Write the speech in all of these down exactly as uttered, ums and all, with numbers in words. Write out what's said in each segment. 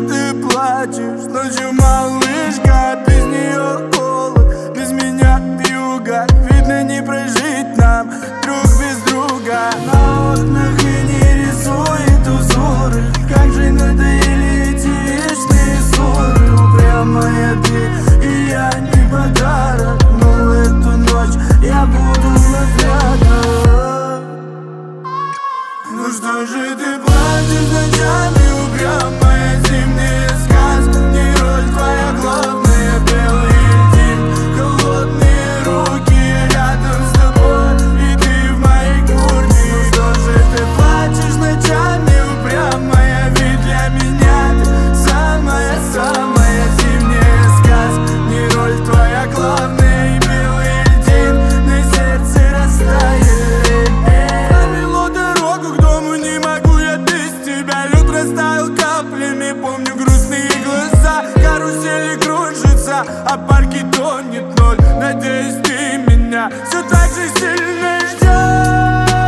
же ты плачешь ночью, малышка? Без нее холод, без меня вьюга. Видно, не прожить нам друг без друга. На окнах и не рисует узоры. Как же надоели эти вечные ссоры. Упрямая ты и я не подарок, но эту ночь я буду вновь рядом. Ну что же ты плачешь ночами, упрямая? Зимняя сказка, не роль твоя главная. Белый льдин, холодные руки рядом с тобой, и ты в моей куртке. Ну что же ты плачешь ночами, упрямая? Ведь для меня ты самая-самая зимняя сказка, не роль твоя главная. И белый льдин на сердце растает. Провело дорогу к дому, не могу я без тебя. Лед растаял каплями, помню грустные глаза. Карусели кружатся, а парки тонет ноль. Надеюсь, ты меня все так же сильно ждешь.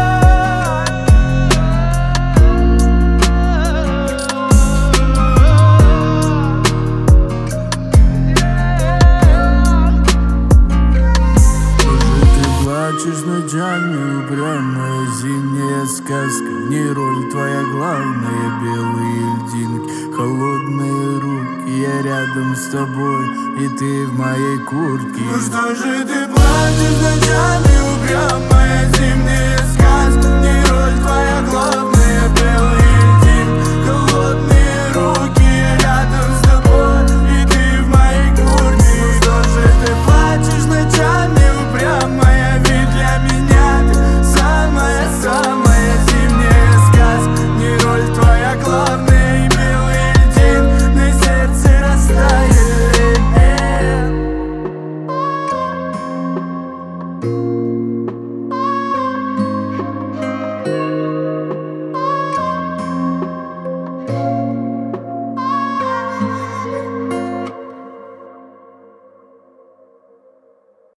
Плачешь ночами, упрямая зимняя сказка, не роль твоя главная. Белые льдинки, холодные руки, я рядом с тобой, и ты в моей куртке. Ну что же ты плачешь ночами, упрямая зимняя сказка, не роль твоя главная.